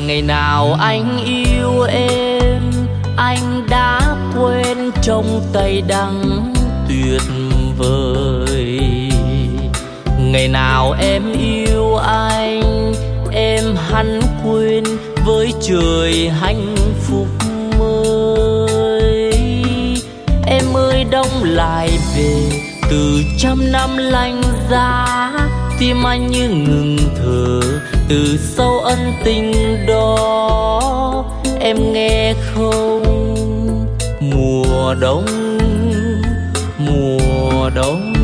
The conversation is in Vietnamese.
Ngày nào anh yêu em, anh đã quên trong tay đắng tuyệt vời. Ngày nào em yêu anh, em hẳn quên với trời hạnh phúc mới. Em ơi đông lại về từ trăm năm lạnh giá, tim anh như ngừng thở từ sâu ân tình đó. Em nghe không, mùa đông, mùa đông.